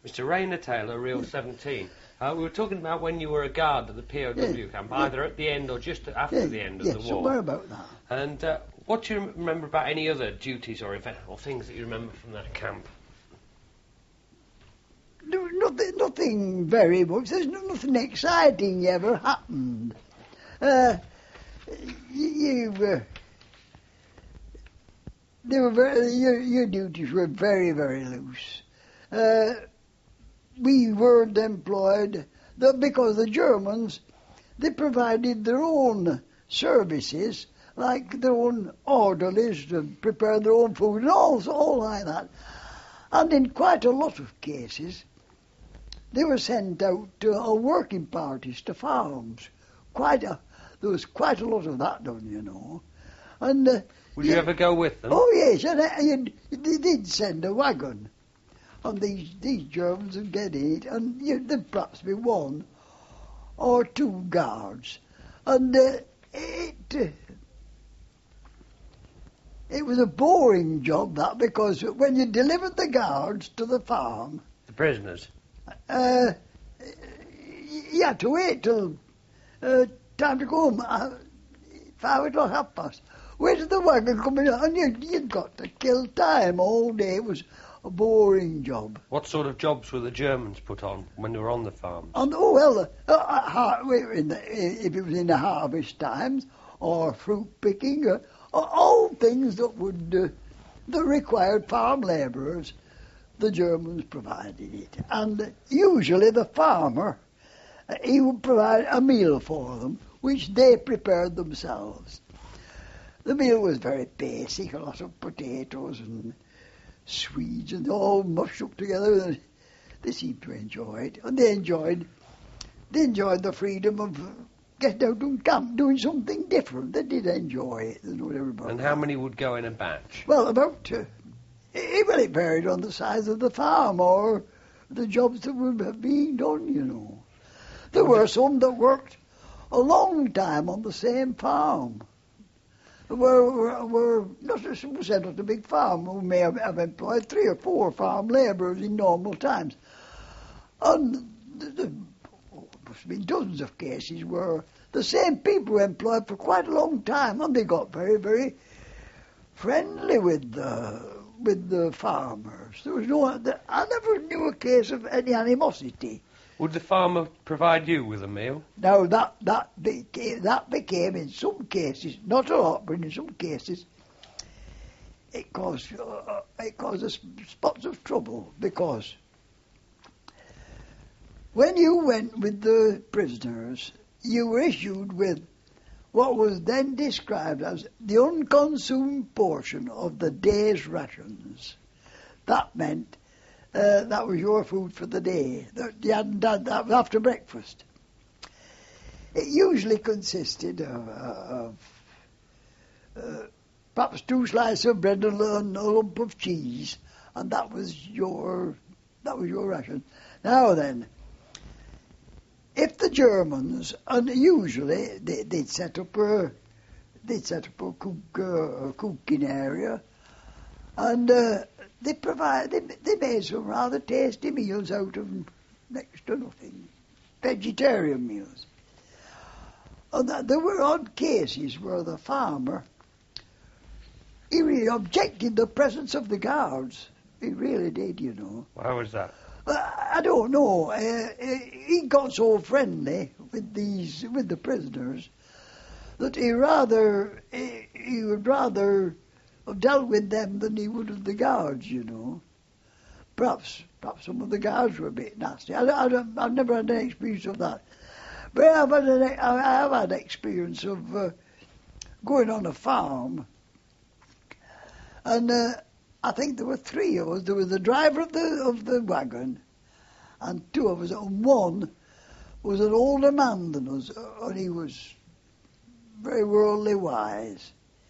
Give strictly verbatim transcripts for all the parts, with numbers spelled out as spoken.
Mister Rayner Taylor, Reel seventeen. Uh, we were talking about when you were a guard at the P O W yeah, camp, yeah. either at the end or just after Yeah, the end of yeah, the war. somewhere about that. And uh, what do you remember about any other duties or events or things that you remember from that camp? No, nothing, nothing very much. There's no, nothing exciting ever happened. Uh, you, uh, they were very, your, your duties were very, very loose. Uh, we weren't employed the, because the Germans, they provided their own services, like their own orderlies to prepare their own food and all, all like that. And in quite a lot of cases, they were sent out to uh, working parties to farms. Quite a, there was quite a lot of that done, you know. And uh, Would you, you ever go with them? Oh yes, and uh, you, they did send a wagon, and these these Germans would get it, and you, there'd perhaps be one or two guards, and uh, it uh, it was a boring job that, because when you delivered the guards to the farm, the prisoners. Uh, you had to wait till uh, time to go home, uh, five o'clock, half past. Wait till the wagon coming out, and you, you'd got to kill time all day. It was a boring job. What sort of jobs were the Germans put on when they were on the farms? And, oh, well, uh, uh, in the, if it was in the harvest times, or fruit picking, uh, all things that would uh, that required farm labourers, the Germans provided it. And usually the farmer, uh, he would provide a meal for them, which they prepared themselves. The meal was very basic, a lot of potatoes and swedes and all mushed up together. And they seemed to enjoy it. And they enjoyed, they enjoyed the freedom of getting out and camp, doing something different. They did enjoy it. There's no doubt about And that. how many would go in a batch? Well, about... Uh, It, well, it varied on the size of the farm or the jobs that were being done, you know. There were some that worked a long time on the same farm. Were, were, were not a, said not a big farm, who may have, have employed three or four farm labourers in normal times. And there must have been dozens of cases where the same people were employed for quite a long time, and they got very, very friendly with the... with the farmers. There was no, I never knew a case of any animosity. Would the farmer provide you with a meal? Now that that became, that became in some cases, not a lot, but in some cases, it caused uh, it caused us spots of trouble, because when you went with the prisoners, you were issued with what was then described as the unconsumed portion of the day's rations. That meant uh, that was your food for the day. You hadn't done that after breakfast. It usually consisted of, uh, of uh, perhaps two slices of bread and a lump of cheese, and that was your that was your ration. Now then, if the Germans, and usually they, they'd set up a, they'd set up a, cook, uh, a cooking area, and uh, they provide, they, they made some rather tasty meals out of next to nothing, vegetarian meals. And that, there were odd cases where the farmer, he really objected the presence of the guards. He really did, you know. Why was that? I don't know. Uh, he got so friendly with these, with the prisoners, that he rather, he, he would rather have dealt with them than he would with the guards, you know. Perhaps, perhaps some of the guards were a bit nasty. I, I don't, I've never had any experience of that, but I've had an, I have had experience of uh, going on a farm, and. Uh, I think there were three of us. There was the driver of the of the wagon, and two of us. And one was an older man than us, and he was very worldly wise.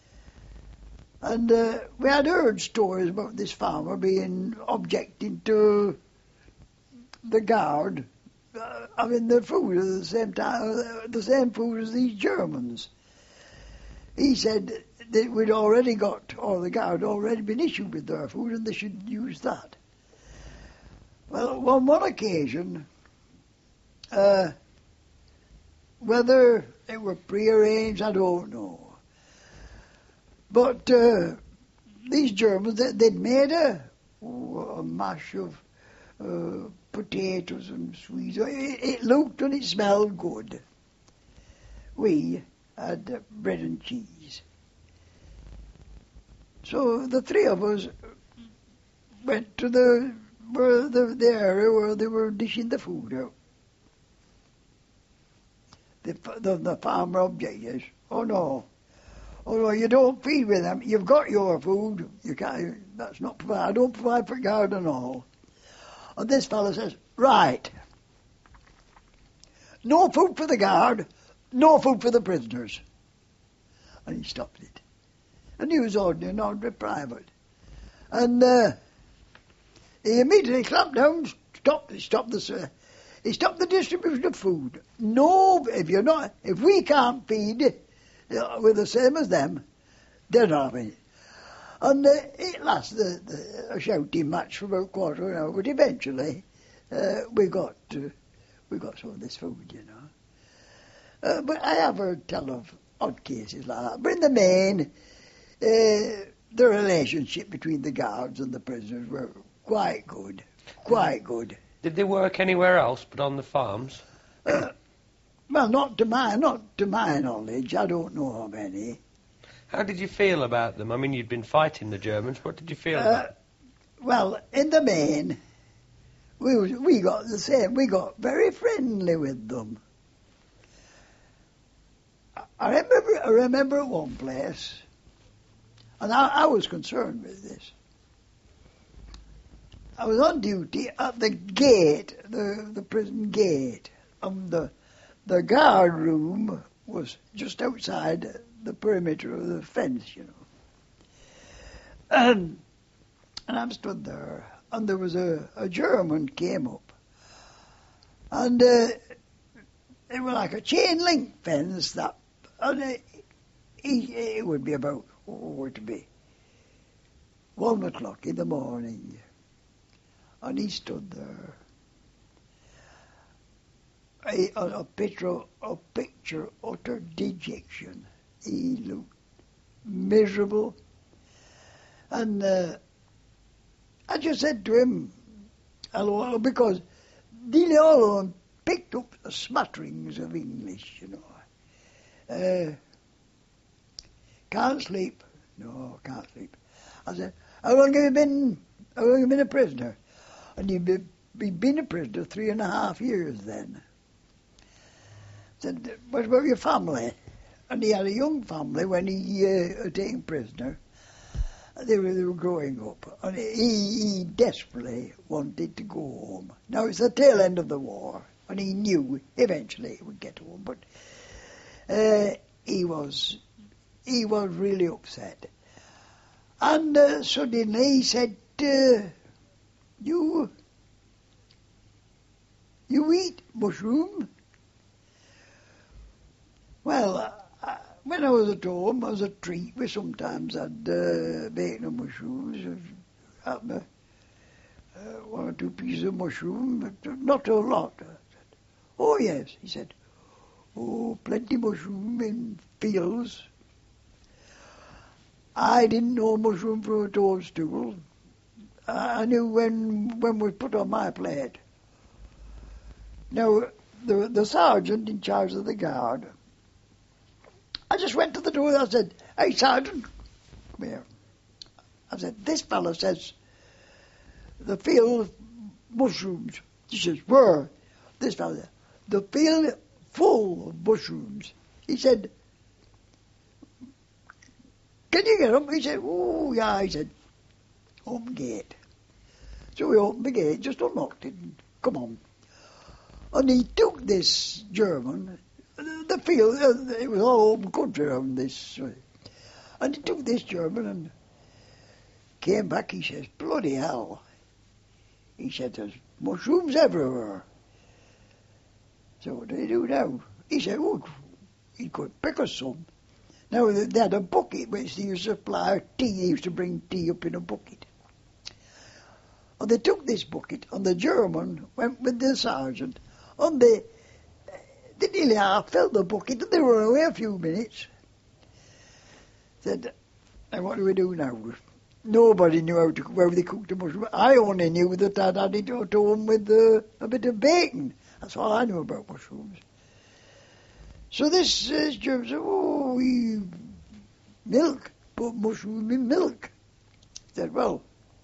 And uh, we had heard stories about this farmer being objecting to the guard uh, having their food at the same time, uh, the same food as these Germans. He said that we'd already got, or the guard had already been issued with their food, and they should use that. Well, on one occasion, uh, whether it were prearranged, I don't know. But uh, these Germans, they, they'd made a, a mash of uh, potatoes and sweets. It, it looked and it smelled good. We had uh, bread and cheese. So the three of us went to the where the, the area where they were dishing the food out. The, the, the farmer objected. Oh no, oh no, you don't feed with them. You've got your food. You can't. That's not provide. I don't provide for guard and all. And this fellow says, right, no food for the guard, no food for the prisoners. And he stopped it. And he was ordinary, an ordinary private. And uh, he immediately clamped down, stopped, stopped the, he stopped the distribution of food. No, if you're not, if we can't feed uh, we're the same as them, they're not having it. And uh, it lasted the, the, a shouting match for about a quarter of an hour, but eventually uh, we got uh, we got some of this food, you know. Uh, but I have heard tell of odd cases like that. But in the main, uh, the relationship between the guards and the prisoners were quite good, quite good. Did they work anywhere else but on the farms? Uh, well, not to my not to my knowledge. I don't know of any. How did you feel about them? I mean, you'd been fighting the Germans. What did you feel Uh, about them? well, in the main, we was, we got the same. We got very friendly with them. I, I remember. I remember at one place, and I, I was concerned with this. I was on duty at the gate, the the prison gate, and the the guard room was just outside the perimeter of the fence, you know. And, and I'm stood there, and there was a, a German came up, and uh, it was like a chain link fence that, and uh, he, it would be about, oh, it would be one o'clock in the morning, and he stood there. A, a, a picture, a picture, utter dejection. He looked miserable, and uh, I just said to him, hello, because nearly all of them picked up the smatterings of English, you know. Uh, can't sleep. No, can't sleep. I said, how long have you been, how long have you been a prisoner? And he'd, be, he'd been a prisoner three and a half years then. I said, what about your family? And he had a young family when he uh, was taken prisoner. They were, they were growing up. And he, he desperately wanted to go home. Now, it's the tail end of the war, and he knew eventually he would get home. But uh, he was he was really upset. And uh, suddenly he said, uh, you, you eat mushroom? Well, uh, when I was at home, as a treat, we sometimes had uh, bacon and mushrooms. Had uh, uh, one or two pieces of mushroom, but not a lot. I said, oh, yes, he said. Oh, plenty mushroom in fields. I didn't know mushroom from a toadstool. I knew when when we put on my plate. Now, the, the sergeant in charge of the guard, I just went to the door and I said, hey, Sergeant, come here. I said, this fellow says the field of mushrooms. He says, where? This fellow said, the field full of mushrooms. He said, can you get them? He said, oh, yeah. He said, open gate. So we opened the gate, just unlocked it, and come on. And he took this German, the field, it was all open country around this way. And he took this German and came back, he says, bloody hell. He said, there's mushrooms everywhere. So what do they do now? He said, oh, he could pick us some. Now, they had a bucket which they used to supply tea. They used to bring tea up in a bucket. And they took this bucket, and the German went with the sergeant, and they, they nearly half filled the bucket, and they were away a few minutes. Said, and what do we do now? Nobody knew how to, where they cooked the mushroom. I only knew that I'd had it at home with uh, a bit of bacon. That's all I knew about mushrooms. So this uh, German said, oh, we milk, put mushroom in milk. Said, well,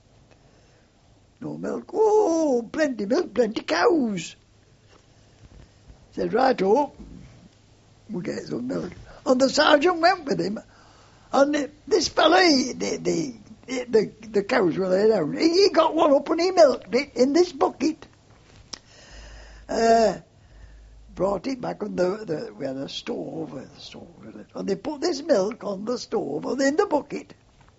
no milk. Oh, plenty milk, plenty cows. Said, right, oh, we'll get some milk. And the sergeant went with him. And the, this fellow, he, the, the, the, the cows were there down. He, he got one up and he milked it in this bucket. Uh, brought it back on the, the we had a stove, the stove with it, and they put this milk on the stove and in the bucket.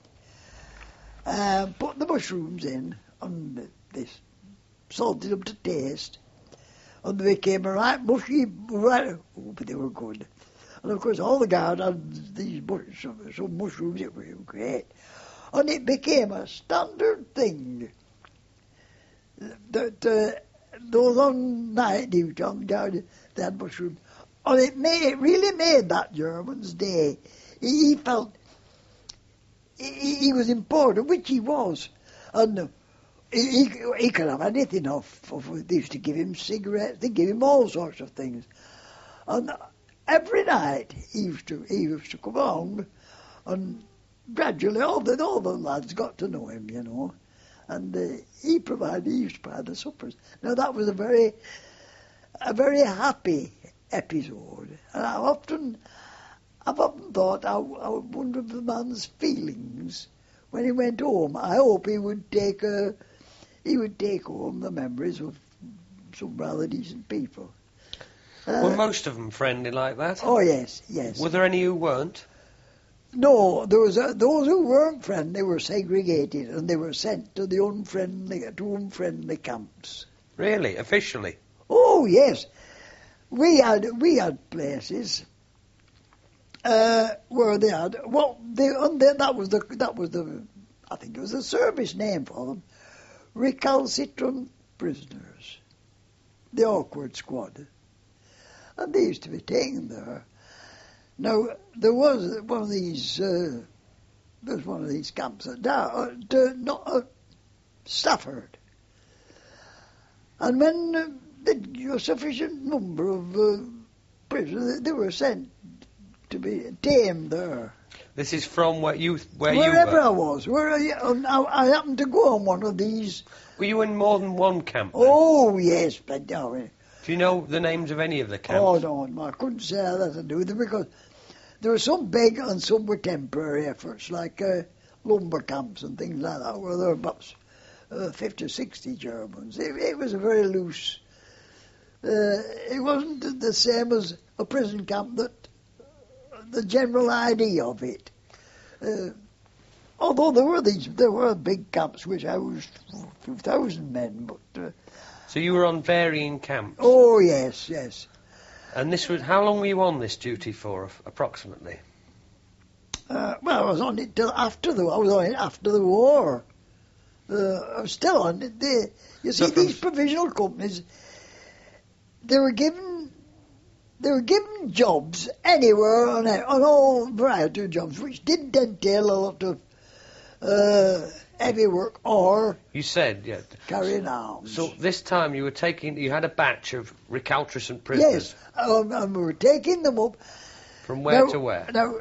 Uh, put the mushrooms in, and this salted them to taste, and they became a right mushy, right, oh, but they were good. And of course all the guards had these bush, some, some mushrooms that were great, and it became a standard thing that uh, those on night duty on guard, they had mushrooms, and it made, it really made that German's day. He, he felt he, he was important, which he was, and uh, he, he, he could have anything off. Of, they used to give him cigarettes, they give him all sorts of things, and every night he used to he used to come along, and gradually all the all the lads got to know him, you know, and uh, he provided he used to provide the suppers. Now that was a very a very happy episode, and I often I've often thought, I, I wonder of the man's feelings when he went home. I hope he would take a, he would take home the memories of some rather decent people. Uh, Were most of them friendly like that? Oh yes, yes. Were there any who weren't? No, there was a, those who weren't friendly were segregated, and they were sent to the unfriendly to unfriendly camps. Really, officially? Oh yes, we had we had places uh, where they had well, they, and they, that was the that was the I think it was the service name for them, recalcitrant prisoners, the awkward squad, and they used to be taken there. Now there was one of these uh, there was one of these camps at uh, to, not uh, Stafford, and when uh, the, a sufficient number of uh, prisoners, they were sent to be tamed there. This is from where you where Wherever you were? I was, where I, um, I, I happened to go on one of these. Were you in more than one camp? Then? Oh yes, but no. Do you know the names of any of the camps? Oh no, no, I couldn't say that to do with it because there were some big and some were temporary efforts, like uh, lumber camps and things like that, where there were about uh, fifty or sixty Germans. It, it was a very loose. Uh, it wasn't the same as a prison camp, that the general idea of it. Uh, although there were these, there were big camps which housed a few thousand men, but. Uh, so you were on varying camps. Oh yes, yes. And this was how long were you on this duty for, approximately? Uh, well, I was on it till after the I was on it after the war. Uh, I was still on it. They, you see, So from these provisional companies, they were given they were given jobs anywhere on, on all variety of jobs, which didn't entail a lot of uh, heavy work or You said, yeah. carrying arms. So this time you were taking, you had a batch of recalcitrant prisoners. Yes, um, and we were taking them up. From where now, to where? Now,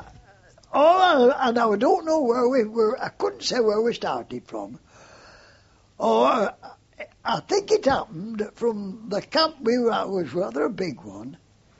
oh, and I don't know where we were. I couldn't say where we started from. Or I think it happened from the camp we were at, was rather a big one,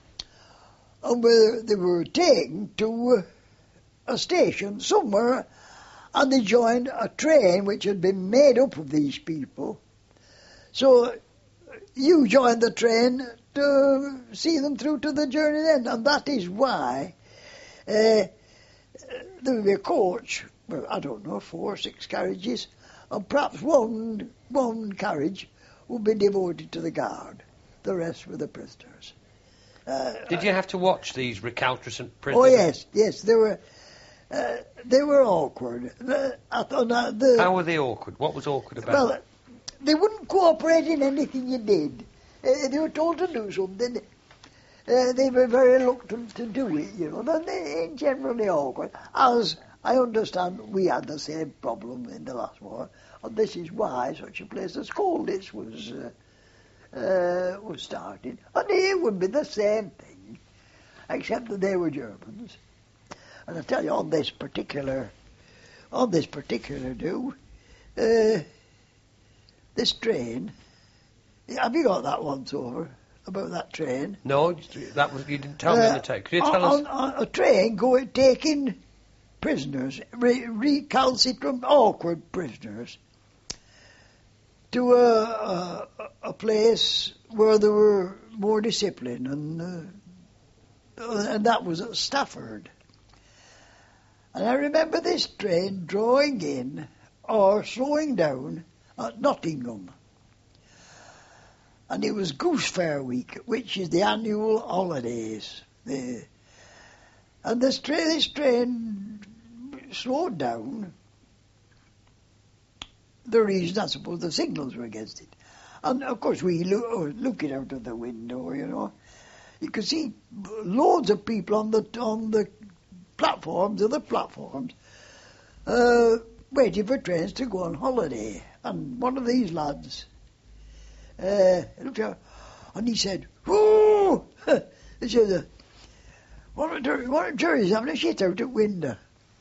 and we, they were taken to a station somewhere, and they joined a train which had been made up of these people. So you joined the train to see them through to the journey then, and that is why uh, there would be a coach, well, I don't know, four or six carriages, and perhaps one one carriage would be devoted to the guard. The rest were the prisoners. Uh, Did you have to watch these recalcitrant prisoners? Oh yes, yes. There were Uh, they were awkward. The, I thought, uh, the, How were they awkward? What was awkward about well, it? they wouldn't cooperate in anything you did. Uh, they were told to do something. Uh, they were very reluctant to do it, you know. And they generally awkward. As I understand, we had the same problem in the last war, and this is why such a place as Colditz was uh, uh, was started. And it would be the same thing, except that they were Germans. And I tell you, on this particular, on this particular do, uh, this train. Have you got that once over about that train? No, that was you didn't tell me on the tape. Could you tell on, us? On a train going taking prisoners, re- recalcitrant, awkward prisoners, to a, a, a place where there were more discipline, and uh, and that was at Stafford. And I remember this train drawing in or slowing down at Nottingham. And it was Goose Fair week, which is the annual holidays. The, and this train, this train slowed down. The reason, I suppose, the signals were against it. And, of course, we lo- looking out of the window, you know. You could see loads of people on the on the platforms, other platforms, uh, waiting for trains to go on holiday. And one of these lads uh, looked out, and he said, "Whoo!" He said, uh, "One of the one of Jerry's having a shit out the window."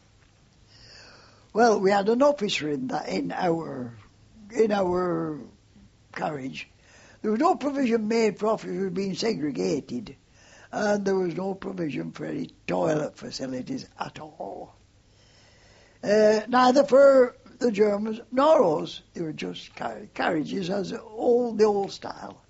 Well, we had an officer in that in our in our carriage. There was no provision made for officers being segregated, and there was no provision for any toilet facilities at all. Uh, neither for the Germans nor us. They were just car- carriages as old the old style.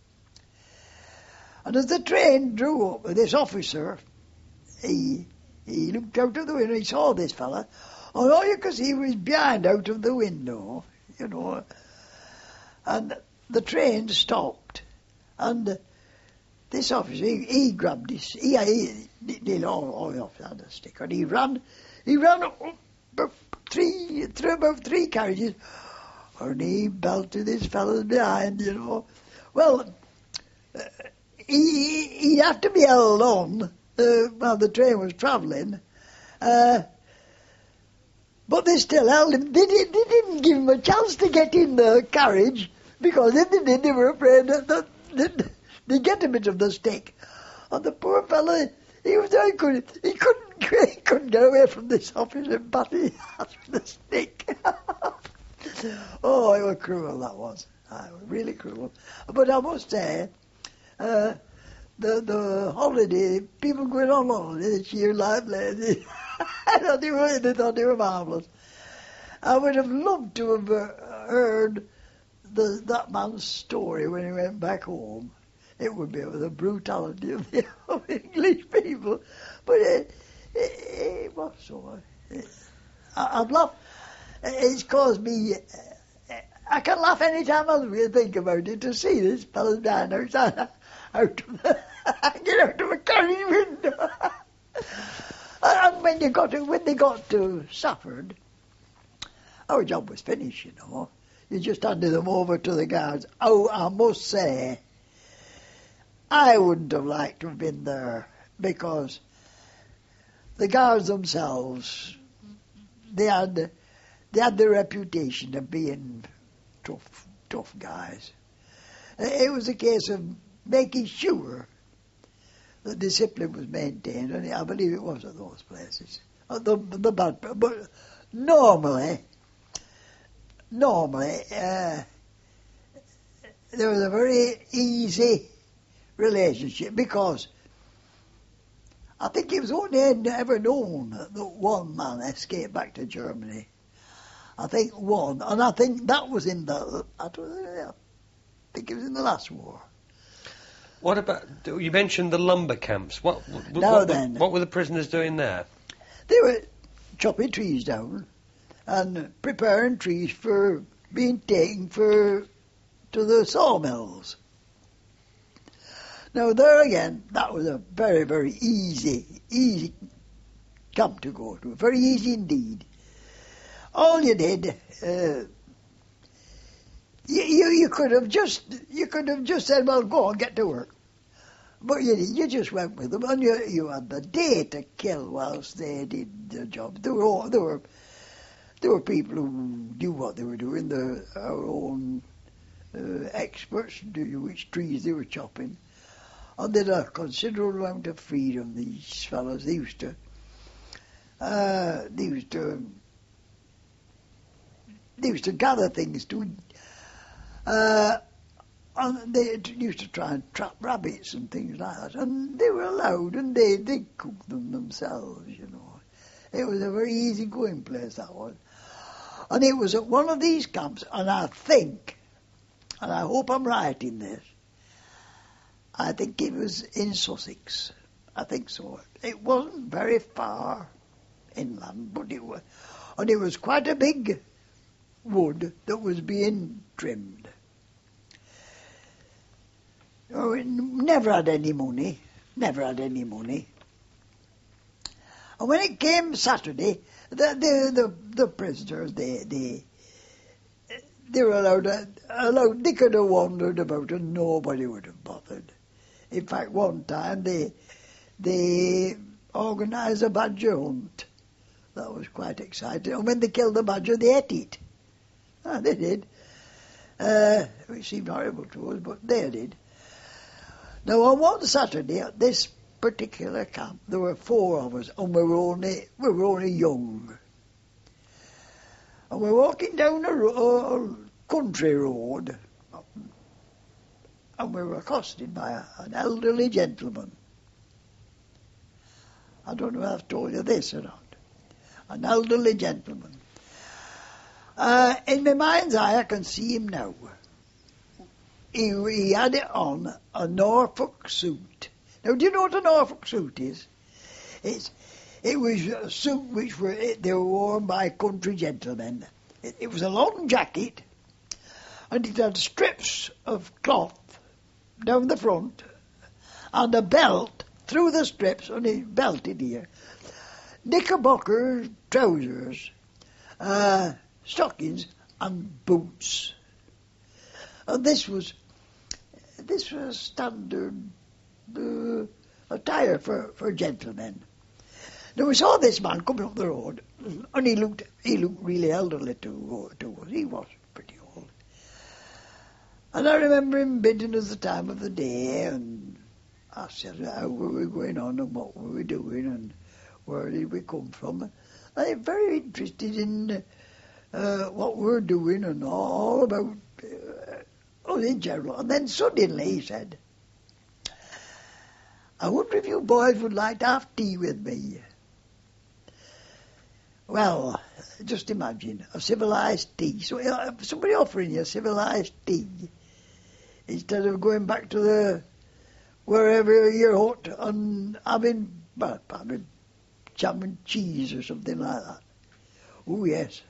And as the train drew up, this officer, he he looked out of the window. He saw this fella, and all you could see was behind out of the window, you know. And the train stopped, and uh, this officer, he, he grabbed his, he, he, he all, all off had a stick, and he ran, he ran up about three, through about three carriages, and he belted his fellows behind, you know. Well, uh, he, he had to be held on uh, while the train was travelling, uh, but they still held him. They, did, they didn't give him a chance to get in the carriage, because if they did, they were afraid that, that, that they'd get a bit of the stick. And the poor fellow, he was he couldn't he couldn't he couldn't get away from this officer, but he had the stick. Oh, it was cruel, that was. It was really cruel. But I must say, uh, the the holiday, people going on holiday this year, lively. I thought they were, they thought they were marvellous. I would have loved to have uh, heard The, that man's story when he went back home. It would be the brutality of the of English people, but it, it, it was so. It, I, I've laughed. It's caused me. I can laugh any time I think about it, to see this fellow down outside, out of the, get out of a carriage window. And when you got to, when they got to Stafford, our job was finished, you know. You just handed them over to the guards. Oh, I must say, I wouldn't have liked to have been there, because the guards themselves, they had, they had the reputation of being tough, tough guys. It was a case of making sure that discipline was maintained, and I believe it was at those places. The, the bad, but normally. Normally, uh, there was a very easy relationship, because I think it was only ever known that one man escaped back to Germany. I think one, and I think that was in the, I, don't know, I think it was in the last war. What about, you mentioned the lumber camps. What, what, now what, then, what were the prisoners doing there? They were chopping trees down and preparing trees for being taken for to the sawmills. Now there again, that was a very, very easy, easy camp to go to. Very easy indeed. All you did, uh, you, you you could have just you could have just said, well, go on, get to work. But you you just went with them, and you you had the day to kill whilst they did their job. There were all, there were there were people who knew what they were doing. The our own uh, experts knew which trees they were chopping, and they had a considerable amount of freedom. These fellows, they used to uh, they used to. They used to gather things to, uh, and they used to try and trap rabbits and things like that, and they were allowed, and they, they cooked them themselves, you know. It was a very easy-going place, that was. And it was at one of these camps, and I think, and I hope I'm right in this, I think it was in Sussex. I think so. It wasn't very far inland, but it was, and it was quite a big wood that was being trimmed. Oh, it never had any money, never had any money. And when it came Saturday, the the the, the prisoners they they they were allowed allowed they could have wandered about and nobody would have bothered. In fact, one time they they organised a badger hunt. That was quite exciting. And when they killed the badger, they ate it. Ah, they did. Uh, it seemed horrible to us, but they did. Now, on one Saturday at this particular camp, there were four of us, and we were only we were only young. And we were walking down a, ro- a country road, and we were accosted by a, an elderly gentleman. I don't know if I've told you this or not. An elderly gentleman. Uh, in my mind's eye, I can see him now. He, he had it on a Norfolk suit. Now, do you know what a Norfolk suit is? It's, it was a suit which were they were worn by country gentlemen. It, it was a long jacket, and it had strips of cloth down the front, and a belt through the strips, and it belted here. Knickerbocker trousers, uh, stockings and boots. And this was this was standard uh, attire for, for gentlemen. Now we saw this man coming up the road, and he looked he looked really elderly to, to us. He was pretty old. And I remember him bidding us the time of the day, and I said how were we going on and what were we doing and where did we come from. And I'm very interested in uh, what we were doing and all about uh, oh, in general. And then suddenly he said, I wonder if you boys would like to have tea with me. Well, just imagine, a civilised tea. So uh, somebody offering you a civilised tea instead of going back to the wherever you're hot and having, well, having jam and cheese or something like that. Oh, yes.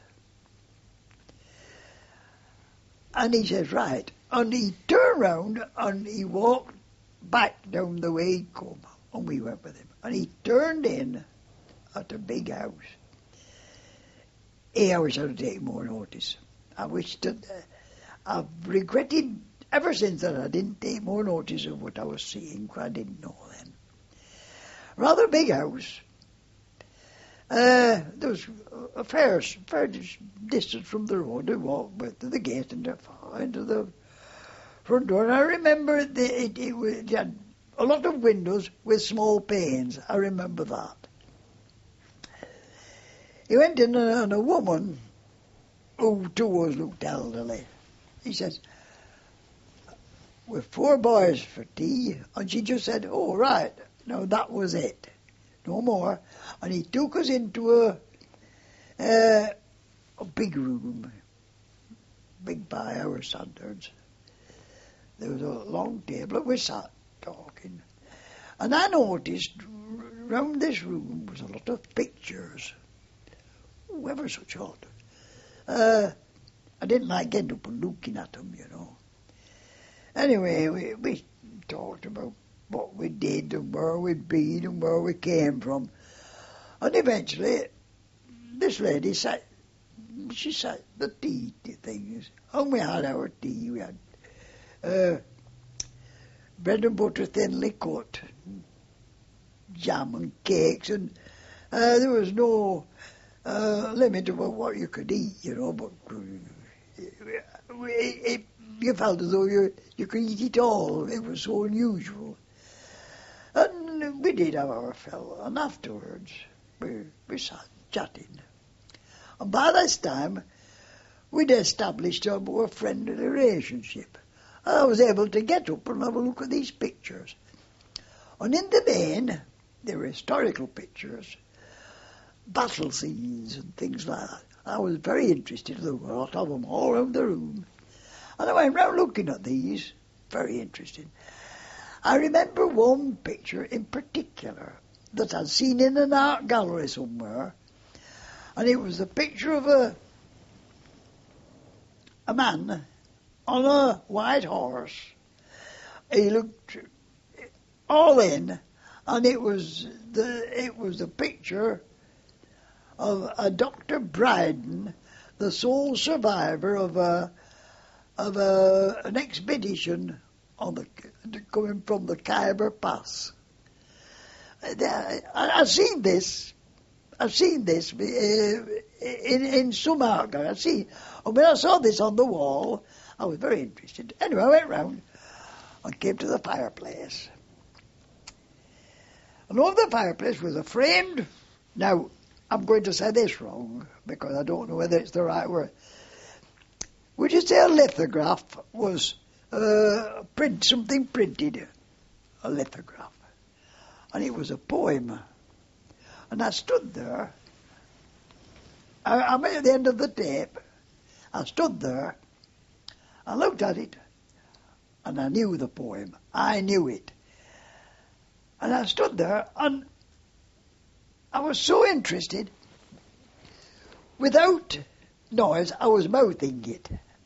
And he says, right. And he turned round and he walked back down the way he'd come. And we went with him. And he turned in at a big house. Hey, I wish I'd taken more notice. I wish that uh, I've regretted ever since that I didn't take more notice of what I was seeing, because I didn't know then. Rather big house. Uh, there was a fair, fair distance from the road. We walked to the gate and into the front door. And I remember the, it, it, it had a lot of windows with small panes. I remember that. He went in and a woman who to us looked elderly. He says, with four boys for tea. And she just said, oh, right. No, that was it. No more. And he took us into a uh, a big room, big by our standards. There was a long table, and we sat talking. And I noticed round this room was a lot of pictures. Oh, ever such odd. Uh, I didn't like getting up and looking at them, you know. Anyway, we, we talked about what we did and where we'd been and where we came from. And eventually, this lady sat, she sat the tea things, and we had our tea. We had uh, bread and butter thinly cut, jam and cakes, and uh, there was no uh, limit about what you could eat, you know, but uh, it, it, you felt as though you, you could eat it all. It was so unusual. And we did have our fill, and afterwards we, we sat chatting. And by this time, we'd established a more friendly relationship. And I was able to get up and have a look at these pictures. And in the main, they were historical pictures, battle scenes and things like that. I was very interested. There were a lot of them all around the room. And I went round looking at these, very interested. I remember one picture in particular that I'd seen in an art gallery somewhere, and it was a picture of a a man on a white horse. He looked all in, and it was the it was a picture of a Doctor Bryden, the sole survivor of a of a, an expedition on the coming from the Khyber Pass. I, I've seen this. I've seen this uh, in in some art gallery. I've seen, and when I saw this on the wall, I was very interested. Anyway, I went round and came to the fireplace. And over the fireplace was a framed. Now, I'm going to say this wrong because I don't know whether it's the right word. Would you say a lithograph was uh, print something printed? A lithograph. And it was a poem. And I stood there. I, I'm at the end of the tape. I stood there. I looked at it. And I knew the poem. I knew it. And I stood there and I was so interested. Without noise, I was mouthing it.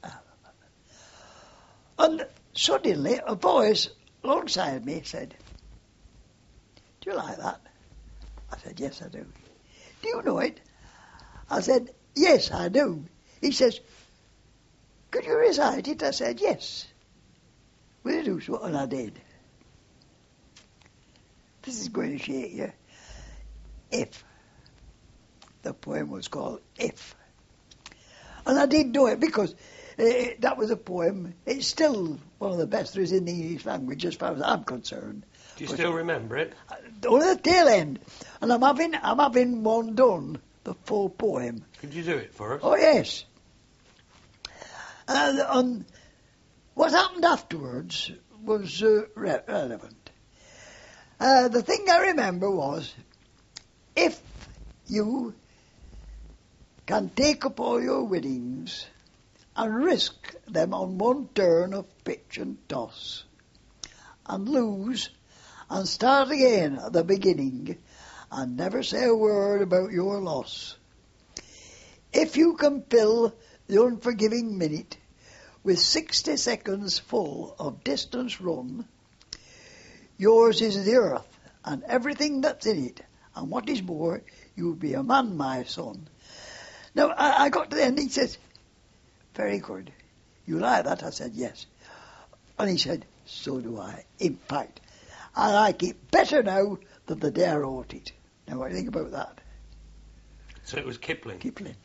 And suddenly a voice alongside me said, "Do you like that?" I said, "Yes, I do." "Do you know it?" I said, "Yes, I do." He says, "Could you recite it?" I said, "Yes." "Will you do so?" And I did. This is going to shake you. If. The poem was called If. And I did know it because uh, that was a poem. It's still one of the best there is in the English language as far as I'm concerned. Do you still remember it? Only the tail end. And I'm having, I'm having one done, the full poem. Could you do it for us? Oh, yes. And, and what happened afterwards was uh, re- relevant. Uh, the thing I remember was, if you can take up all your winnings and risk them on one turn of pitch and toss, and lose and start again at the beginning and never say a word about your loss. If you can fill the unforgiving minute with sixty seconds full of distance run, yours is the earth and everything that's in it, and what is more, you'll be a man, my son. Now, I, I got to the end, he says, "Very good. You like that?" I said, "Yes." And he said, "So do I. In fact, I like it better now than the day I wrote it." Now, what do you think about that? So it was Kipling? Kipling.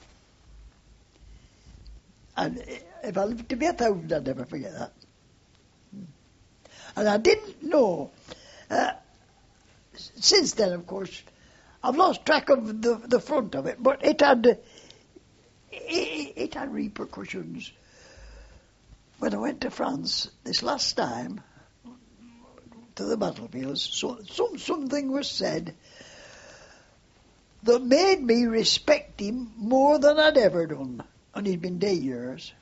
And if I lived to be a thousand, I'd never forget that. And I didn't know. Uh, since then, of course, I've lost track of the, the front of it, but it had... It, it had repercussions. When I went to France this last time, to the battlefields, so, some, something was said that made me respect him more than I'd ever done. And he'd been dead years.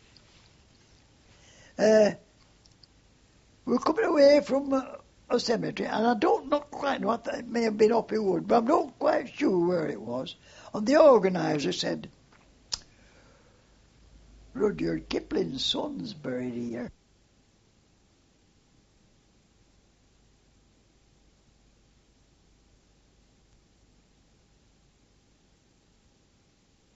Uh, we were coming away from a, a cemetery, and I don't not quite know what that, it may have been Hoppy Wood, but I'm not quite sure where it was. And the organiser said, "Rudyard Kipling's son's buried here."